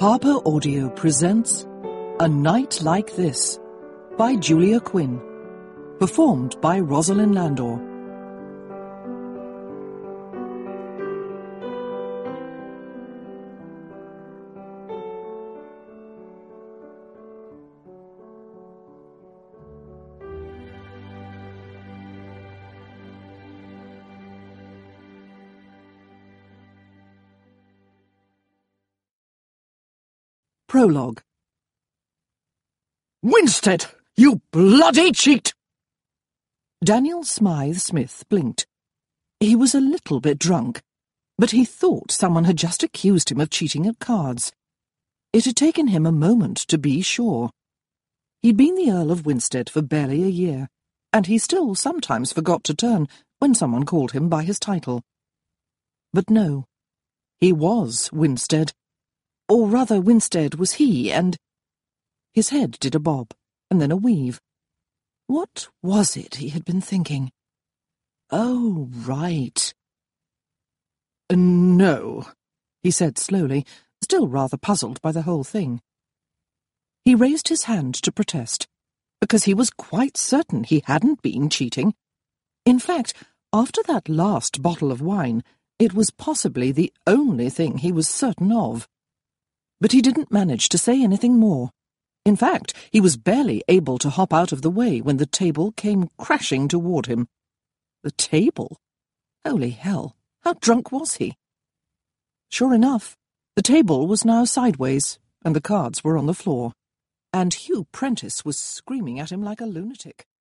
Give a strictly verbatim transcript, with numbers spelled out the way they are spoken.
Harper Audio presents A Night Like This by Julia Quinn, performed by Rosalind Landor. Prologue. Winstead, you bloody cheat! Daniel Smythe Smith blinked. He was a little bit drunk, but he thought someone had just accused him of cheating at cards. It had taken him a moment to be sure. He'd been the Earl of Winstead for barely a year, and he still sometimes forgot to turn when someone called him by his title. But no, he was Winstead. Or rather, Winstead was he, and... His head did a bob, and then a weave. What was it he had been thinking? Oh, right. No, he said slowly, still rather puzzled by the whole thing. He raised his hand to protest, because he was quite certain he hadn't been cheating. In fact, after that last bottle of wine, it was possibly the only thing he was certain of. But he didn't manage to say anything more. In fact, he was barely able to hop out of the way when the table came crashing toward him. The table? Holy hell, how drunk was he? Sure enough, the table was now sideways, and the cards were on the floor, and Hugh Prentice was screaming at him like a lunatic.